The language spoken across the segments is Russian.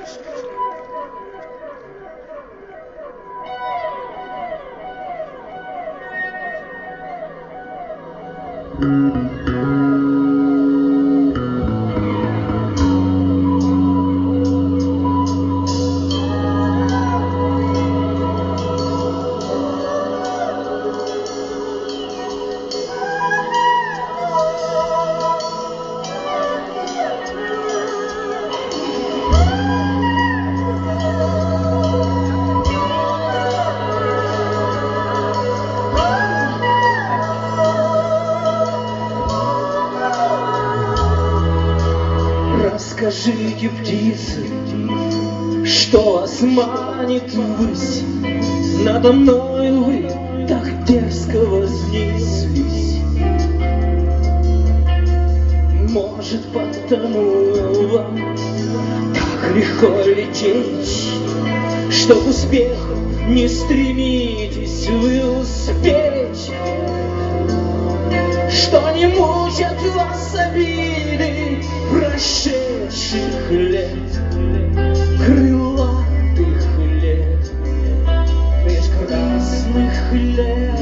Расскажите, птицы, что вас манит ввысь. Надо мною вы так дерзко вознеслись. Может, потому вам так легко лететь, что к успеху не стремитесь вы успеть, что не мучат вас обиды прошедших лет, крылатых лет, прекрасных лет.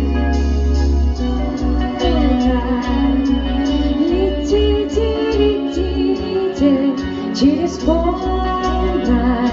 Летите, летите через полночь,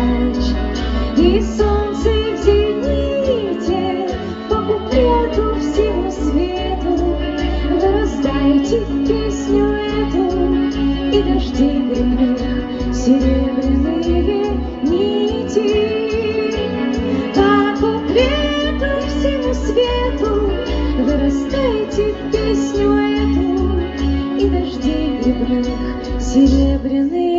и солнце в зените по куплету всему свету. Вы раздайте песню эту, и дожди гремных серебряные нити. По куплету всему свету вы раздайте песню эту, и дожди грибных серебряные.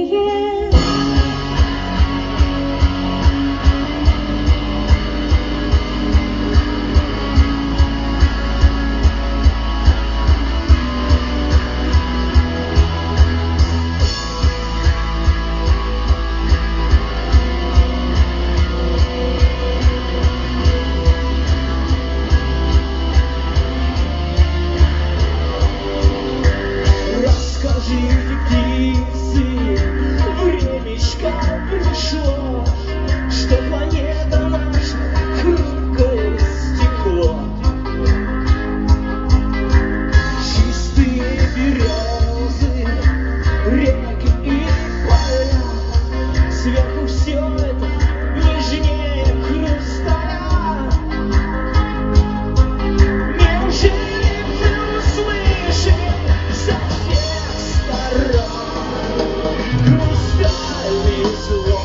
Расскажите, птицы, времечко пришло, что планета наша хрупкое стекло. Чистые березы, реки и поля, сверху все это нежнее хрусталя. Неужели вы услышали со всех сторон хрустальный звон?